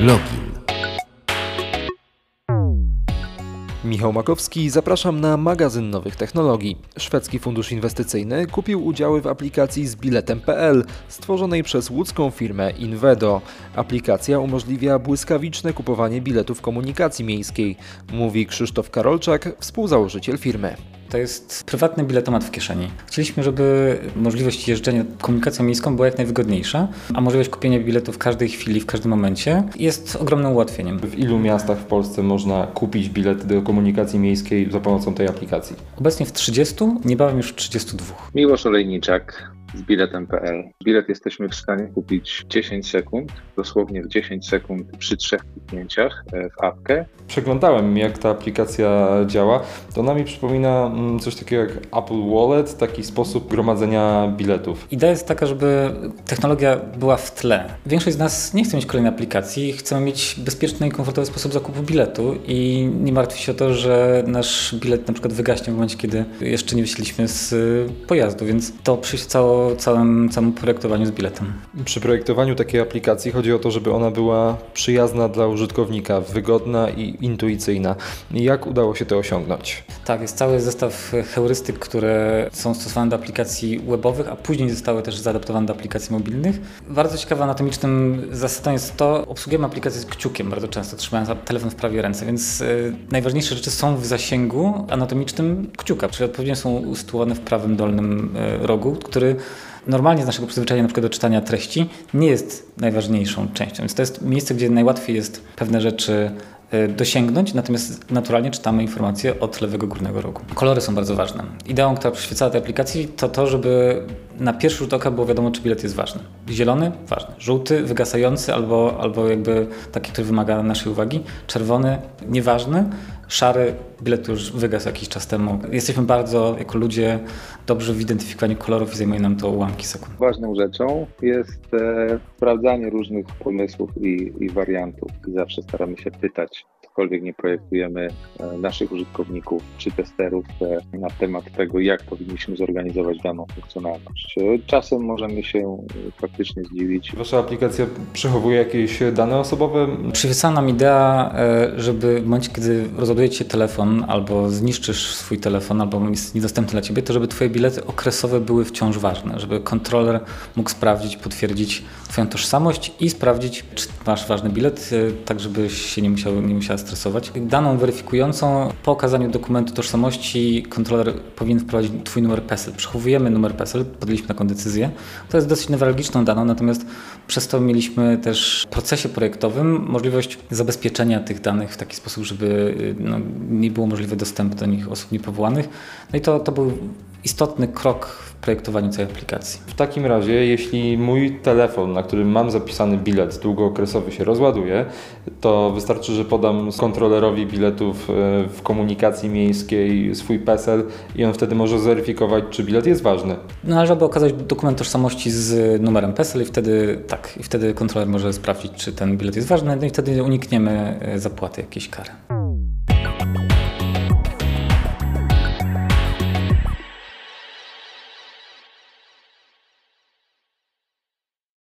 Login. Michał Makowski, zapraszam na magazyn nowych technologii. Szwedzki fundusz inwestycyjny kupił udziały w aplikacji z biletem.pl, stworzonej przez łódzką firmę Invedo. Aplikacja umożliwia błyskawiczne kupowanie biletów komunikacji miejskiej, mówi Krzysztof Karolczak, współzałożyciel firmy. To jest prywatny biletomat w kieszeni. Chcieliśmy, żeby możliwość jeżdżenia komunikacją miejską była jak najwygodniejsza, a możliwość kupienia biletu w każdej chwili, w każdym momencie jest ogromnym ułatwieniem. W ilu miastach w Polsce można kupić bilety do komunikacji miejskiej za pomocą tej aplikacji? Obecnie w 30, niebawem już w 32. Miłosz Olejniczak z biletem.pl. Bilet jesteśmy w stanie kupić w 10 sekund, dosłownie w 10 sekund przy 3 kliknięciach w apkę. Przeglądałem, jak ta aplikacja działa. To ona mi przypomina coś takiego jak Apple Wallet, taki sposób gromadzenia biletów. Idea jest taka, żeby technologia była w tle. Większość z nas nie chce mieć kolejnej aplikacji, chcemy mieć bezpieczny i komfortowy sposób zakupu biletu i nie martwi się o to, że nasz bilet na przykład wygaśnie w momencie, kiedy jeszcze nie wysiedliśmy z pojazdu, więc to przyświecało całemu projektowaniu z biletem. Przy projektowaniu takiej aplikacji chodzi o to, żeby ona była przyjazna dla użytkownika, wygodna i intuicyjna. Jak udało się to osiągnąć? Tak, jest cały zestaw heurystyk, które są stosowane do aplikacji webowych, a później zostały też zaadaptowane do aplikacji mobilnych. Bardzo ciekawe anatomicznym zasadą jest to, obsługujemy aplikację z kciukiem bardzo często, trzymając telefon w prawej ręce, więc najważniejsze rzeczy są w zasięgu anatomicznym kciuka, czyli odpowiednio są usytuowane w prawym dolnym rogu, który normalnie z naszego przyzwyczajenia na przykład do czytania treści nie jest najważniejszą częścią. Więc to jest miejsce, gdzie najłatwiej jest pewne rzeczy dosięgnąć, natomiast naturalnie czytamy informacje od lewego górnego rogu. Kolory są bardzo ważne. Ideą, która przyświecała tej aplikacji, to żeby na pierwszy rzut oka było wiadomo, czy bilet jest ważny. Zielony – ważny. Żółty – wygasający albo jakby taki, który wymaga naszej uwagi. Czerwony – nieważny. Szary bilet już wygasł jakiś czas temu. Jesteśmy bardzo, jako ludzie, dobrzy w identyfikowaniu kolorów i zajmuje nam to ułamki sekund. Ważną rzeczą jest sprawdzanie różnych pomysłów i wariantów. I zawsze staramy się pytać, cokolwiek nie projektujemy, naszych użytkowników czy testerów na temat tego, jak powinniśmy zorganizować daną funkcjonalność. Czasem możemy się faktycznie zdziwić. Wasza aplikacja przechowuje jakieś dane osobowe? Przyświecała nam idea, żeby w momencie, kiedy rozładujecie telefon albo zniszczysz swój telefon, albo jest niedostępny dla Ciebie, to żeby Twoje bilety okresowe były wciąż ważne, żeby kontroler mógł sprawdzić, potwierdzić Twoją tożsamość i sprawdzić, czy masz ważny bilet, tak żebyś się nie musiała stresować. Daną weryfikującą po okazaniu dokumentu tożsamości kontroler powinien wprowadzić Twój numer PESEL. Przechowujemy numer PESEL, podjęliśmy taką decyzję. To jest dosyć newralgiczną daną, natomiast przez to mieliśmy też w procesie projektowym możliwość zabezpieczenia tych danych w taki sposób, żeby nie było możliwe dostępu do nich osób niepowołanych. No i to był istotny krok w projektowaniu całej aplikacji. W takim razie, jeśli mój telefon, na którym mam zapisany bilet długookresowy się rozładuje, to wystarczy, że podam kontrolerowi biletów w komunikacji miejskiej swój PESEL i on wtedy może zweryfikować, czy bilet jest ważny. Należałoby okazać dokument tożsamości z numerem PESEL i wtedy kontroler może sprawdzić, czy ten bilet jest ważny, no i wtedy unikniemy zapłaty jakiejś kary.